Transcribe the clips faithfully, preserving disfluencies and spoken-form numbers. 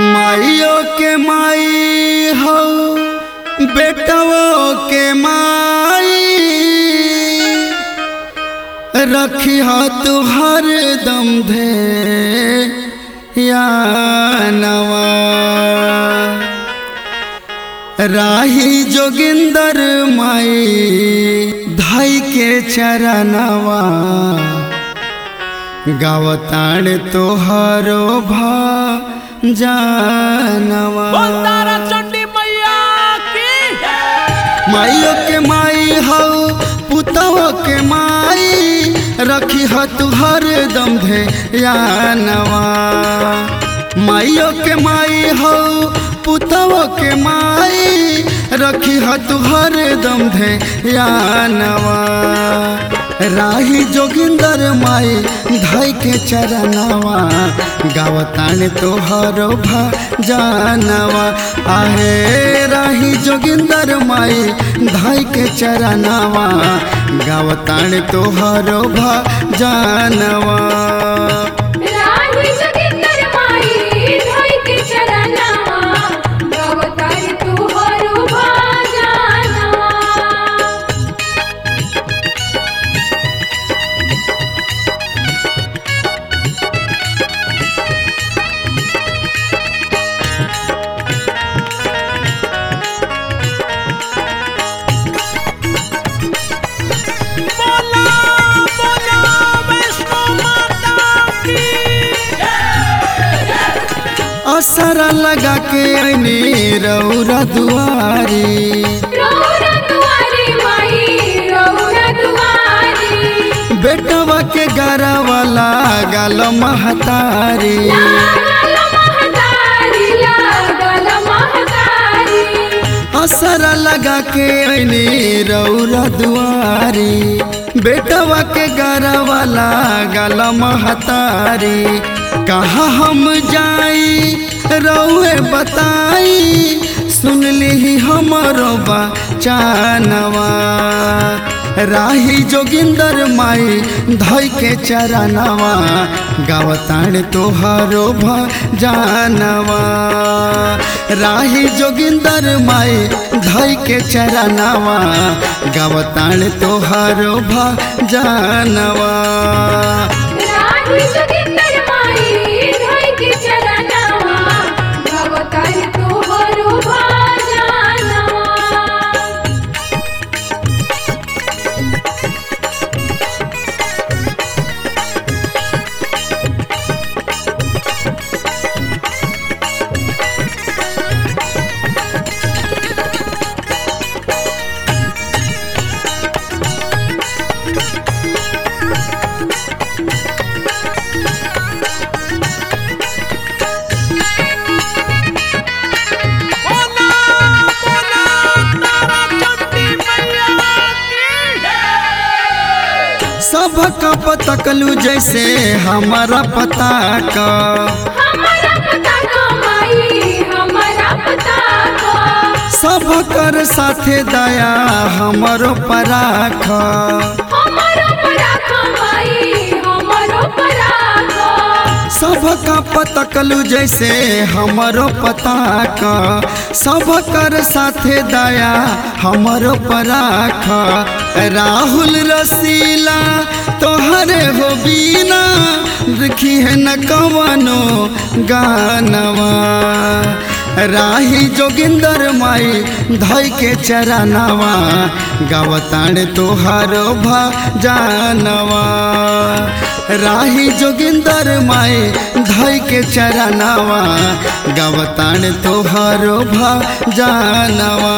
माइयो के माई हो बेटवो के माई रखी हो तू हर दम धे या नवा राही जोगिंदर माई धाई के चरणवा गावताड़ तोहरो भा जानवा चंडी मैया की माइयो के माई हो पुतवो के माई रखी हो तू हर दम धे या नवा माइयो के माई हो पुतवो के माई रखी हो तू हर दम धे या नवा राही जोगिंदर माई धाई के चरणवा गावतान तोहरो भा जानवा आहे राही जोगिंदर माई धाई के चरणवा गावतान तोहरो भा जानवा असरा लगा के अने रौरा दुआरी रौरा दुआरी माई रौरा दुआरी बेटवा के गरा वाला गल महतारी लागल महतारी लागल महतारी असरा लगा के अने रौरा दुआरी बेटवा के गरा वाला गल महतारी कहाँ हम जाई रउए बताई सुन ली हमरो बचानवा राही जोगिंदर माई धई के चरणवा गावताड़ तोहरो भजनवा राही जोगिंदर माई धई के चरणवा गावताड़ तोहरो भजनवा सब का पता कलू जैसे हमारा पता का हमारा पता का माई हमारा पता का सब कर साथे दया हमारो पराख हमारा पराखा माई हमारो पराखा सब का पता कलू जैसे हमारो पता का सब कर साथे दया हमारो पराख राहुल रसीला तोहरे हो बीना देखी है न कवनो गानवा राही जोगिंदर माई धई के चरणवा गावताड़ तोहरो भजनवा राही जोगिंदर माई धई के चरणवा गावताड़ तोहरो भजनवा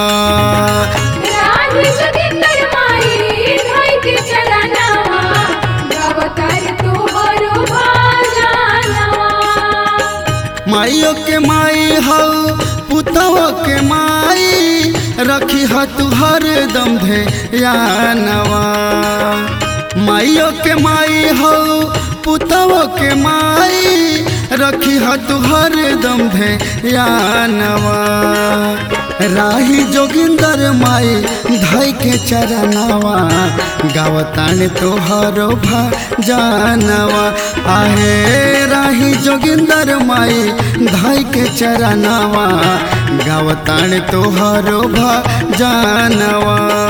माइयो के माई हो पुतवो के माई रखी हो तू हर दम धे या नवा माइयो के माई हो पुतवो के माई रखी हो तू हर दम धे या नवा राही जोगिंदर माई धई के चरणवा गावतान तोहरो भजनवा आहे राही जोगिंदर माई धाई के चरनवा गावताण तोहरो भजनवा।